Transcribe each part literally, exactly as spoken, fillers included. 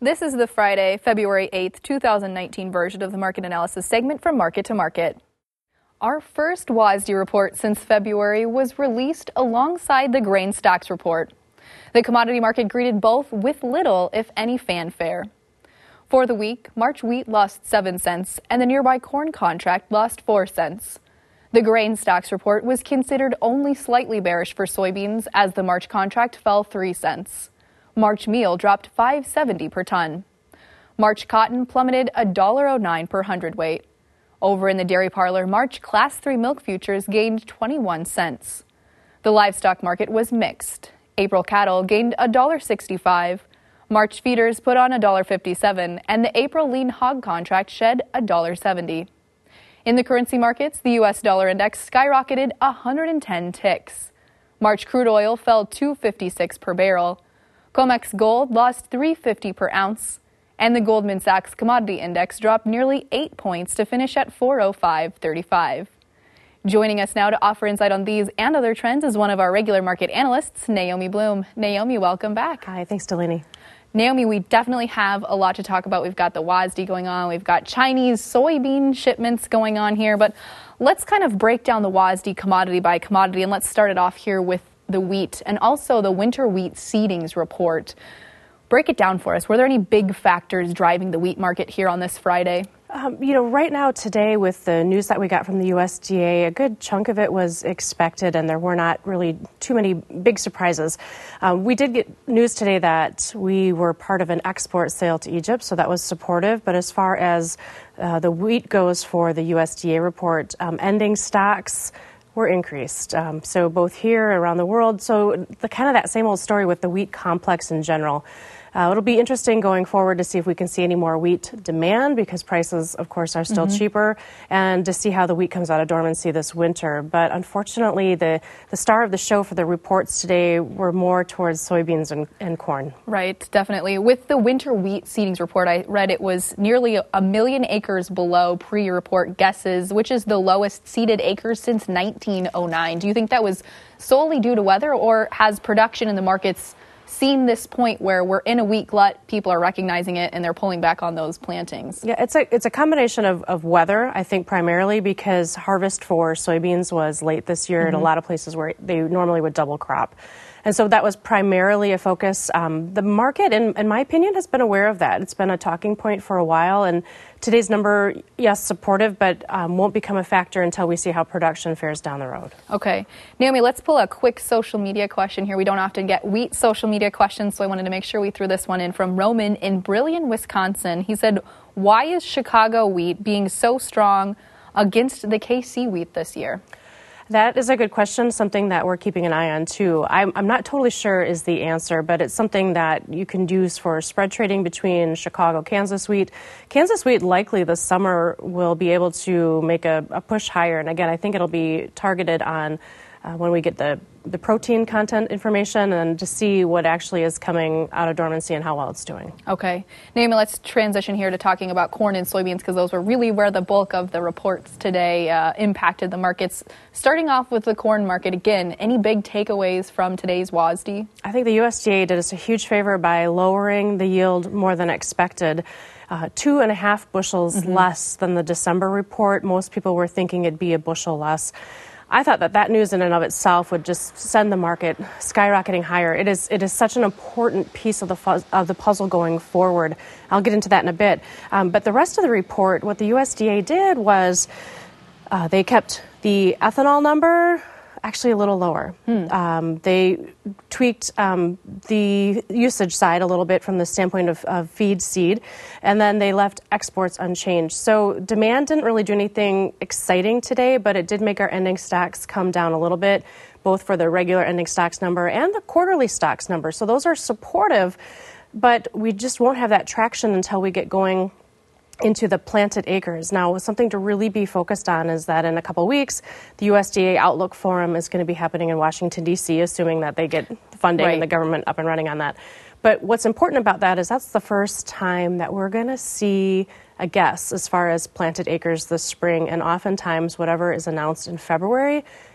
This is the Friday, February eighth, two thousand nineteen version of the Market Analysis segment from Market to Market. Our first W A S D report since February was released alongside the grain stocks report. The commodity market greeted both with little, if any, fanfare. For the week, March wheat lost seven cents and the nearby corn contract lost four cents. The grain stocks report was considered only slightly bearish for soybeans as the March contract fell three cents. March meal dropped five seventy per ton. March cotton plummeted one dollar oh nine per hundredweight. Over in the dairy parlor, March Class three milk futures gained twenty-one cents. The livestock market was mixed. April cattle gained one dollar sixty-five. March feeders put on one dollar fifty-seven, and the April lean hog contract shed one dollar seventy. In the currency markets, the U S dollar index skyrocketed one hundred ten ticks. March crude oil fell two fifty-six per barrel. COMEX gold lost three fifty per ounce, and the Goldman Sachs commodity index dropped nearly eight points to finish at four oh five thirty-five. Joining us now to offer insight on these and other trends is one of our regular market analysts, Naomi Bloom. Naomi, welcome back. Hi, thanks, Delaney. Naomi, we definitely have a lot to talk about. We've got the W A S D going on. We've got Chinese soybean shipments going on here. But let's kind of break down the W A S D commodity by commodity, and let's start it off here with the wheat and also the winter wheat seedings report. Break it down for us. Were there any big factors driving the wheat market here on this Friday? Um, you know, right now today with the news that we got from the U S D A, a good chunk of it was expected and there were not really too many big surprises. Um, we did get news today that we were part of an export sale to Egypt, so that was supportive. But as far as uh, the wheat goes for the U S D A report, um, ending stocks were increased. Um, so both here and around the world. So the kind of that same old story with the wheat complex in general. Uh, it'll be interesting going forward to see if we can see any more wheat demand because prices, of course, are still mm-hmm. cheaper, and to see how the wheat comes out of dormancy this winter. But unfortunately, the, the star of the show for the reports today were more towards soybeans and, and corn. Right, definitely. With the winter wheat seedings report, I read it was nearly a million acres below pre-report guesses, which is the lowest seeded acres since nineteen oh nine. Do you think that was solely due to weather, or has production in the markets seen this point where we're in a wheat glut, people are recognizing it, and they're pulling back on those plantings? Yeah, it's a it's a combination of, of weather, I think, primarily because harvest for soybeans was late this year mm-hmm. in a lot of places where they normally would double crop. And so that was primarily a focus. Um, the market, in, in my opinion, has been aware of that. It's been a talking point for a while. And today's number, yes, supportive, but um, won't become a factor until we see how production fares down the road. Okay. Naomi, let's pull a quick social media question here. We don't often get wheat social media questions, so I wanted to make sure we threw this one in from Roman in Brilliant, Wisconsin. He said, why is Chicago wheat being so strong against the K C wheat this year? That is a good question, something that we're keeping an eye on, too. I'm, I'm not totally sure is the answer, but it's something that you can use for spread trading between Chicago, Kansas wheat. Kansas wheat likely this summer will be able to make a, a push higher. And again, I think it'll be targeted on uh, when we get the, the protein content information and to see what actually is coming out of dormancy and how well it's doing. Okay. Naomi, let's transition here to talking about corn and soybeans because those were really where the bulk of the reports today uh, impacted the markets. Starting off with the corn market, again, any big takeaways from today's W A S D? I think the U S D A did us a huge favor by lowering the yield more than expected. Uh, two and a half bushels mm-hmm. less than the December report. Most people were thinking it'd be a bushel less. I thought that that news in and of itself would just send the market skyrocketing higher. It is it is such an important piece of the fuzz, of the puzzle going forward. I'll get into that in a bit. Um, but the rest of the report, what the U S D A did was uh, they kept the ethanol number actually a little lower. Hmm. Um, they tweaked um, the usage side a little bit from the standpoint of, of feed seed, and then they left exports unchanged. So demand didn't really do anything exciting today, but it did make our ending stocks come down a little bit, both for the regular ending stocks number and the quarterly stocks number. So those are supportive, but we just won't have that traction until we get going into the planted acres. Now, something to really be focused on is that in a couple of weeks, the U S D A Outlook Forum is going to be happening in Washington, D C, assuming that they get funding right. and the government up and running on that. But what's important about that is that's the first time that we're going to see a guess as far as planted acres this spring. And oftentimes, whatever is announced in February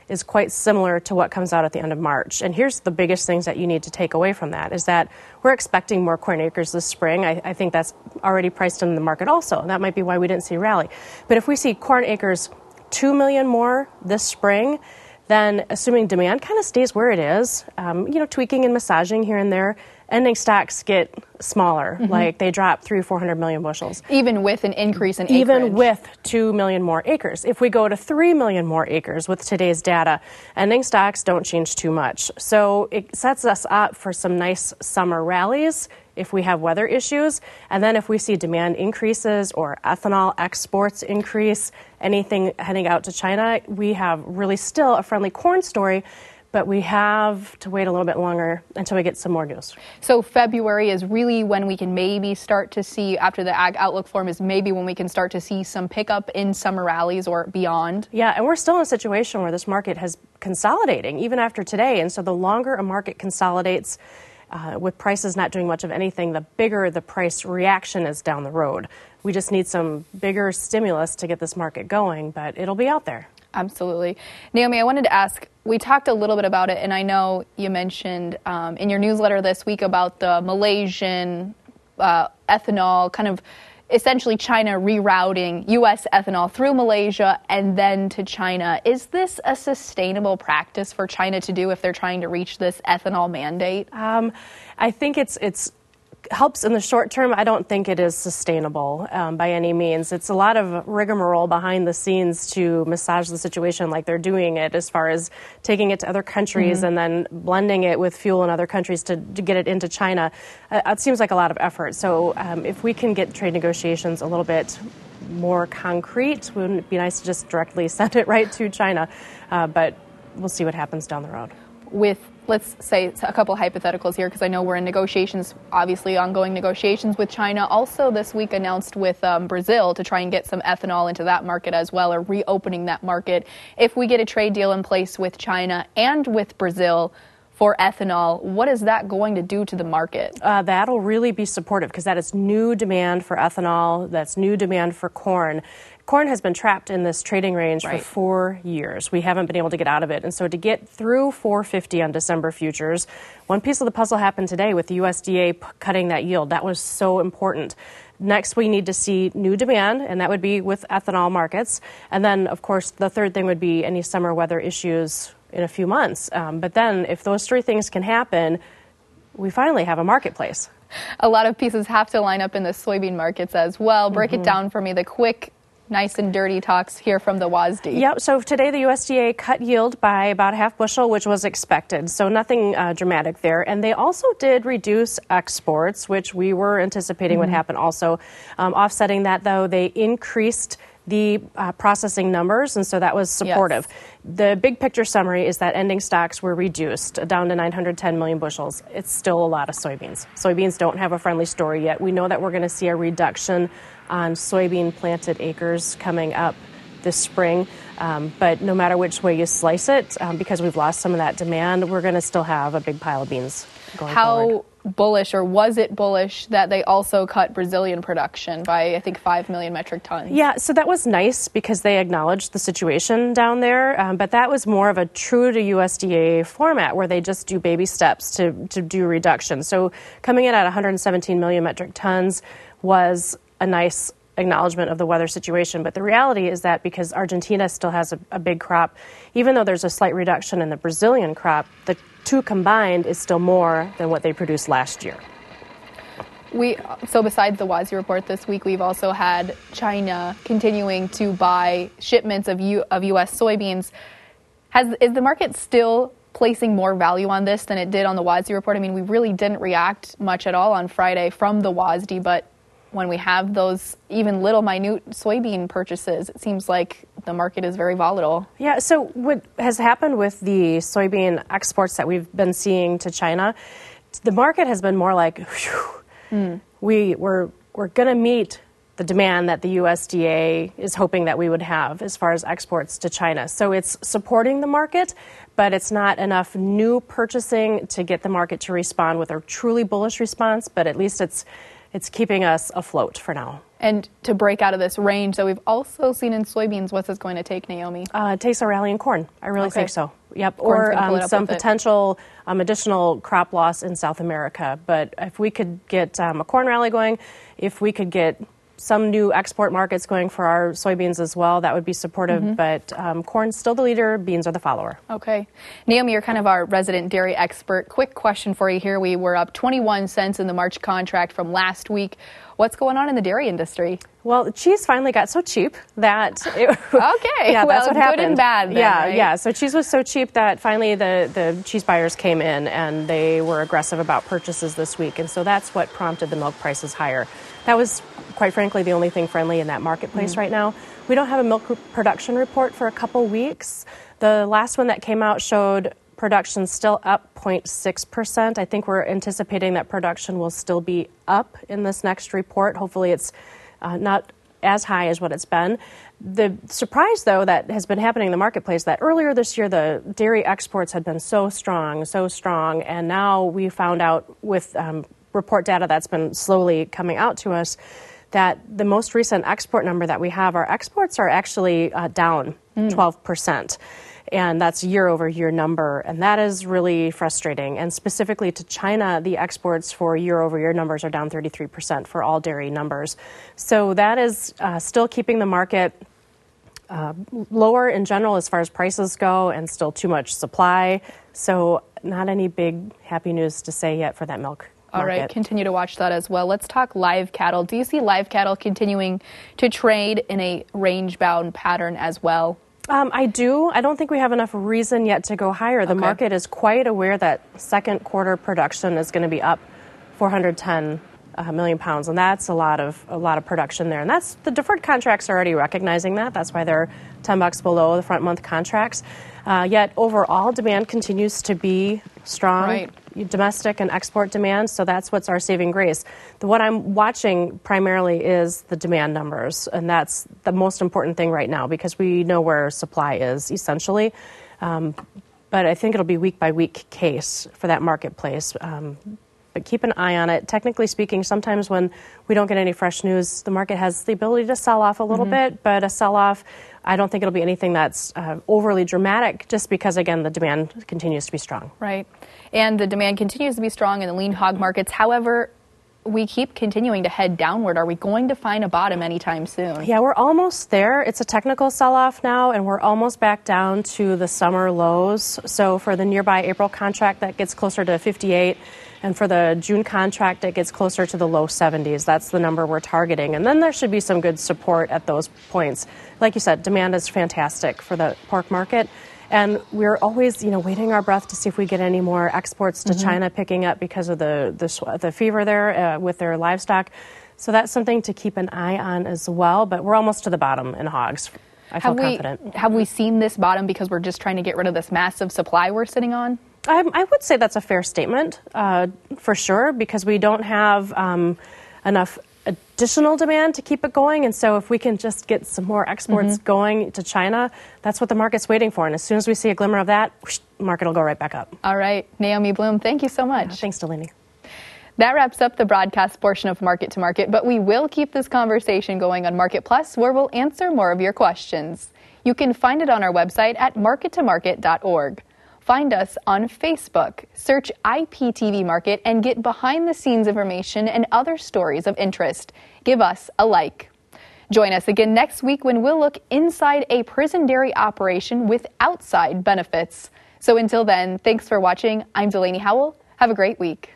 is quite similar to what comes out at the end of March. And here's the biggest things that you need to take away from that is that we're expecting more corn acres this spring. I, I think that's already priced in the market also. That might be why we didn't see a rally. But if we see corn acres two million more this spring, then assuming demand kind of stays where it is, um, you know, tweaking and massaging here and there, ending stocks get smaller, mm-hmm. like they drop three, four hundred million bushels. Even with an increase in acreage. Even with two million more acres. If we go to three million more acres with today's data, ending stocks don't change too much. So it sets us up for some nice summer rallies if we have weather issues. And then if we see demand increases or ethanol exports increase, anything heading out to China, we have really still a friendly corn story. But we have to wait a little bit longer until we get some more news. So February is really when we can maybe start to see, after the Ag Outlook Forum, is maybe when we can start to see some pickup in summer rallies or beyond? Yeah, and we're still in a situation where this market has consolidating even after today. And so the longer a market consolidates, uh, with prices not doing much of anything, the bigger the price reaction is down the road. We just need some bigger stimulus to get this market going, but it'll be out there. Absolutely. Naomi, I wanted to ask, we talked a little bit about it, and I know you mentioned um, in your newsletter this week about the Malaysian uh, ethanol, kind of essentially China rerouting U S ethanol through Malaysia and then to China. Is this a sustainable practice for China to do if they're trying to reach this ethanol mandate? Um, I think it's it's helps in the short term. I don't think it is sustainable um, by any means. It's a lot of rigmarole behind the scenes to massage the situation like they're doing it as far as taking it to other countries mm-hmm. and then blending it with fuel in other countries to, to get it into China. Uh, it seems like a lot of effort. So um, if we can get trade negotiations a little bit more concrete, wouldn't it be nice to just directly send it right to China? Uh, but we'll see what happens down the road. With, let's say, a couple hypotheticals here, because I know we're in negotiations, obviously ongoing negotiations with China. Also this week announced with um, Brazil to try and get some ethanol into that market as well, or reopening that market. If we get a trade deal in place with China and with Brazil for ethanol, what is that going to do to the market? Uh, that'll really be supportive because that is new demand for ethanol. That's new demand for corn. Corn has been trapped in this trading range right. for four years. We haven't been able to get out of it. And so to get through four fifty on December futures, one piece of the puzzle happened today with the U S D A p- cutting that yield. That was so important. Next, we need to see new demand, and that would be with ethanol markets. And then, of course, the third thing would be any summer weather issues in a few months. Um, but then if those three things can happen, we finally have a marketplace. A lot of pieces have to line up in the soybean markets as well. Break mm-hmm. it down for me, the quick nice and dirty talks here from the W A S D. Yep. So today the U S D A cut yield by about a half bushel, which was expected. So nothing uh, dramatic there. And they also did reduce exports, which we were anticipating mm-hmm. would happen also. Um, offsetting that, though, they increased the uh, processing numbers, and so that was supportive. Yes. The big picture summary is that ending stocks were reduced down to nine hundred ten million bushels. It's still a lot of soybeans. Soybeans don't have a friendly story yet. We know that we're going to see a reduction on soybean planted acres coming up this spring. Um, but no matter which way you slice it, um, because we've lost some of that demand, we're going to still have a big pile of beans going How forward. bullish, or was it bullish, that they also cut Brazilian production by, I think, five million metric tons? Yeah, so that was nice because they acknowledged the situation down there. Um, but that was more of a true to U S D A format where they just do baby steps to, to do reduction. So coming in at one hundred seventeen million metric tons was a nice acknowledgement of the weather situation. But the reality is that because Argentina still has a, a big crop, even though there's a slight reduction in the Brazilian crop, the two combined is still more than what they produced last year. We so besides the W A S D report this week, we've also had China continuing to buy shipments of U, of U S soybeans. Has is the market still placing more value on this than it did on the W A S D report? I mean, we really didn't react much at all on Friday from the W A S D, but when we have those even little minute soybean purchases, it seems like the market is very volatile. Yeah, so what has happened with the soybean exports that we've been seeing to China, the market has been more like, whew, mm. we, we're, we're going to meet the demand that the U S D A is hoping that we would have as far as exports to China. So it's supporting the market, but it's not enough new purchasing to get the market to respond with a truly bullish response, but at least it's it's keeping us afloat for now. And to break out of this range that we've also seen in soybeans, what's this going to take, Naomi? Uh, it takes a rally in corn. I really Okay. think so. Yep. Corn's Or gonna pull it um, up some with it. potential um, additional crop loss in South America. But if we could get um, a corn rally going, if we could get some new export markets going for our soybeans as well, that would be supportive. Mm-hmm. But um, corn's still the leader, beans are the follower. Okay. Naomi, you're kind of our resident dairy expert. Quick question for you here. We were up twenty-one cents in the March contract from last week. What's going on in the dairy industry? Well, cheese finally got so cheap that it, Okay. yeah, well, that's what good happened. and bad then, yeah, right? yeah. So cheese was so cheap that finally the, the cheese buyers came in and they were aggressive about purchases this week. And so that's what prompted the milk prices higher. That was, quite frankly, the only thing friendly in that marketplace Mm. right now. We don't have a milk production report for a couple weeks. The last one that came out showed production still up zero point six percent. I think we're anticipating that production will still be up in this next report. Hopefully it's uh, not as high as what it's been. The surprise, though, that has been happening in the marketplace, that earlier this year the dairy exports had been so strong, so strong, and now we found out with um, report data that's been slowly coming out to us that the most recent export number that we have, our exports are actually uh, down mm. twelve percent. And that's year over year number. And that is really frustrating. And specifically to China, the exports for year over year numbers are down thirty-three percent for all dairy numbers. So that is uh, still keeping the market uh, lower in general as far as prices go, and still too much supply. So not any big happy news to say yet for that milk. All market. right, continue to watch that as well. Let's talk live cattle. Do you see live cattle continuing to trade in a range-bound pattern as well? Um, I do. I don't think we have enough reason yet to go higher. The Okay. market is quite aware that second quarter production is going to be up four hundred ten uh, million pounds, and that's a lot of a lot of production there. And that's the deferred contracts are already recognizing that. That's why they're ten bucks below the front month contracts. Uh, yet overall demand continues to be strong. Right. Domestic and export demand, so that's what's our saving grace. The, what I'm watching primarily is the demand numbers, and that's the most important thing right now because we know where supply is, essentially. Um, but I think it'll be week-by-week case for that marketplace. Um, but keep an eye on it. Technically speaking, sometimes when we don't get any fresh news, the market has the ability to sell off a little mm-hmm. bit, but a sell-off, I don't think it'll be anything that's uh, overly dramatic just because, again, the demand continues to be strong. Right. And the demand continues to be strong in the lean hog markets. However, we keep continuing to head downward. Are we going to find a bottom anytime soon? Yeah, we're almost there. It's a technical sell-off now, and we're almost back down to the summer lows. So for the nearby April contract, that gets closer to fifty-eight. And for the June contract, it gets closer to the low seventies. That's the number we're targeting. And then there should be some good support at those points. Like you said, demand is fantastic for the pork market. And we're always, you know, waiting our breath to see if we get any more exports to mm-hmm. China picking up because of the the, the fever there uh, with their livestock. So that's something to keep an eye on as well. But we're almost to the bottom in hogs. I feel have confident. We, have we seen this bottom because we're just trying to get rid of this massive supply we're sitting on? I, I would say that's a fair statement, uh, for sure, because we don't have um, enough additional demand to keep it going. And so if we can just get some more exports mm-hmm. going to China, that's what the market's waiting for. And as soon as we see a glimmer of that, whoosh, the market will go right back up. All right. Naomi Bloom, thank you so much. Yeah, thanks, Delaney. That wraps up the broadcast portion of Market to Market, but we will keep this conversation going on Market Plus, where we'll answer more of your questions. You can find it on our website at market to market dot org. Find us on Facebook, search I P T V Market, and get behind-the-scenes information and other stories of interest. Give us a like. Join us again next week when we'll look inside a prison dairy operation with outside benefits. So until then, thanks for watching. I'm Delaney Howell. Have a great week.